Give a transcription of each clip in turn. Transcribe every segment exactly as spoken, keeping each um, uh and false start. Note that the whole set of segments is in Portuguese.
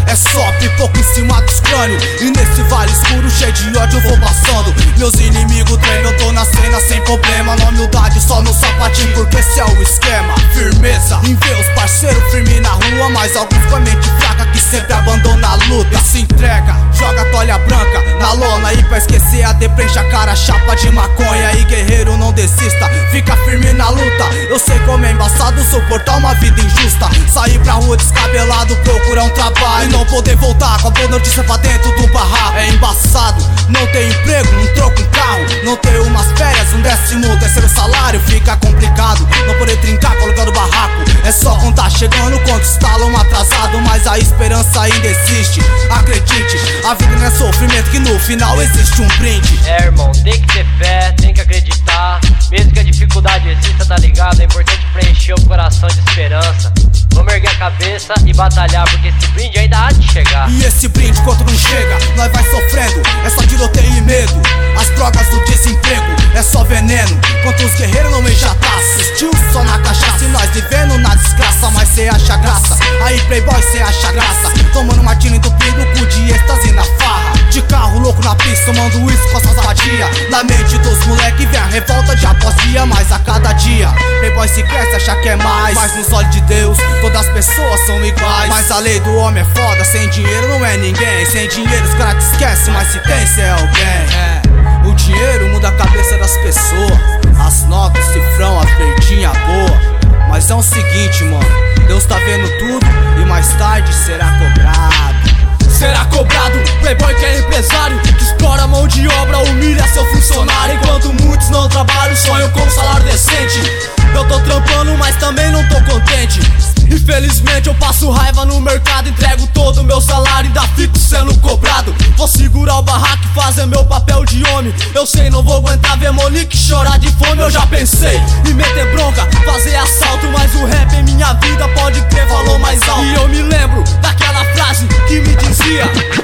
É só pipoca em cima dos crânios. E nesse vale escuro cheio de ódio eu vou passando. Meus inimigos tremem, eu tô na cena sem problema. Na humildade só no sapatinho, porque esse é o esquema. Firmeza em ver os parceiros firme na rua, mas alguns com a mente fraca que sempre abandona a luta. E se entrega, joga toalha branca na lona. E pra esquecer a deprencha cara chapa de maconha. E guerreiro não desista, fica firme na luta. Eu sei como é embaçado suportar uma vida injusta. Sair pra rua descabelado, procurar um trabalho e não poder voltar com a boa notícia pra dentro do barraco. É embaçado, não ter emprego, não troca um carro, não ter umas férias, um décimo terceiro salário. Fica complicado, não poder trincar com o lugar do barraco. É só quando tá chegando, quando estalam atrasado. Mas a esperança ainda existe, acredite. A vida não é sofrimento, que no final existe um brinde. É, irmão, tem que ter fé, tem que acreditar. Mesmo que a dificuldade exista, tá ligado? É importante preencher o coração de esperança. Vamos erguer a cabeça e batalhar, porque esse brinde ainda há de chegar. E esse brinde quando não chega, nós vai sofrendo. É só tiroteio e medo, as drogas do desemprego é só veneno. Quanto os guerreiros não já tá assistiu só na cachaça. E nós vivendo na desgraça, mas cê acha graça. Aí playboy cê acha graça, tomando uma tina entupido com de êxtase na farra. De carro louco na pista, tomando uísque com essas vadia. Na mente dos moleque vem a revolta de após dia, mas a cada dia playboy se cresce, acha que é mais. Mas nos olhos de Deus, todas as pessoas são iguais. Mas a lei do homem é foda, sem dinheiro não é ninguém. Sem dinheiro os caras te esquecem, mas se tem cê é alguém. É. O dinheiro muda a cabeça das pessoas, as notas, o cifrão, a verdinha boa. Mas é o seguinte, mano, Deus tá vendo tudo e mais tarde será cobrado. Será cobrado, playboy que é empresário, que explora a mão de obra, humilha seu funcionário. Enquanto muitos não trabalham, sonham com um salário decente. Eu tô trampando, mas também não tô contente. Infelizmente eu passo raiva no mercado, entrego todo o meu salário, ainda fico sendo cobrado. Vou segurar o barraco e fazer meu papel de homem. Eu sei, não vou aguentar ver Monique chorar de fome. Eu já pensei em meter bronca, fazer assalto, mas o rap em minha vida pode crer falou mais alto. E eu me lembro daquela frase que me dizia: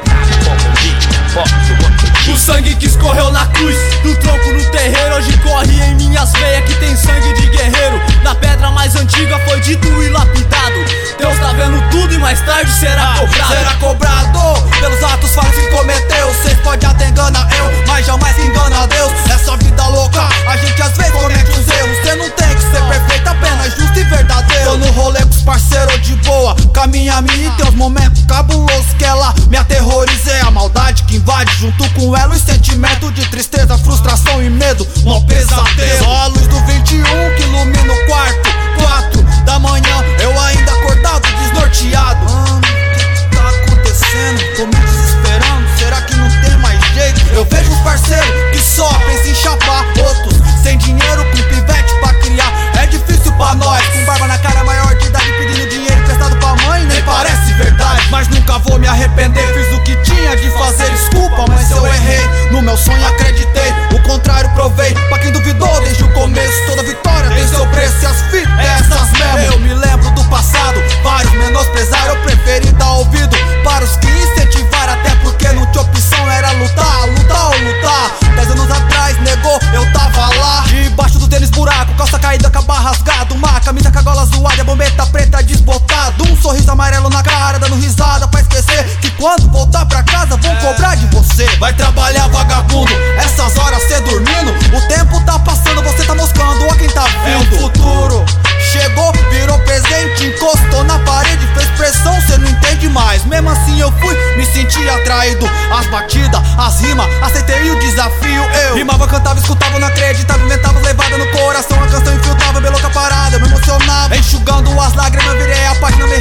o sangue que escorreu na cruz, do tronco no terreiro, hoje corre em minhas veias que tem sangue de guerreiro. Na pedra mais antiga foi dito e lapidado. Deus tá vendo tudo e mais tarde será cobrado. Será cobrado pelos atos falhos que cometeu. Cês pode até enganar eu, mas jamais que engana Deus. Essa vida louca, a gente às vezes comete os erros. Cê não tem que ser perfeito, apenas justo e verdadeiro. Tô no rolê com os parceiros de boa, caminha a mim e tem uns momentos cabulosos que ela me aterroriza. É a maldade que invade junto com ela, os sentimentos de tristeza, frustração e medo, mó pesadelo. Só a luz do vinte e um que ilumina o quarto. Quatro da manhã, eu ainda acordado, desnorteado. Mano, o que tá acontecendo? Tô me desesperando, será que não tem mais jeito? Eu vejo os parceiros que só pensam em chapar, outros sem dinheiro, com pivete pra criar. É difícil pra nós, com barba na cara, maior de idade, pedindo dinheiro emprestado pra mãe, nem parece verdade. Mas nunca vou me arrepender, fiz o que tinha de fazer. Desculpa, mas eu errei, no meu sonho acreditei, o contrário provei. Pra quem duvidou desde o começo, toda vitória tem seu preço e as fitas é essas mesmo. Eu me lembro do passado, vários menosprezaram, eu preferi dar ouvido para os que incentivaram. Até porque não tinha opção, era lutar, lutar ou lutar. Dez anos atrás, negou, eu tava lá. Debaixo do tênis buraco, calça caída, caba rasgado, uma camisa com a gola zoada, a bombeta preta desbotado. Um sorriso amarelo na cara, dando risada pra esquecer que quando voltar pra casa vão cobrar de você. Vai trabalhar vagabundo, essas horas cê dormindo. O tempo tá passando, você tá moscando, ó quem tá vindo. É o futuro, chegou, virou presente, encostou na parede, fez pressão, cê não entende mais. Mesmo assim eu fui, me senti atraído. As batidas, as rimas, aceitei o desafio. Eu rimava, cantava, escutava, não acreditava, inventava levada no coração. A canção infiltrava, bem louca parada, eu me emocionava. Enxugando as lágrimas, virei a página,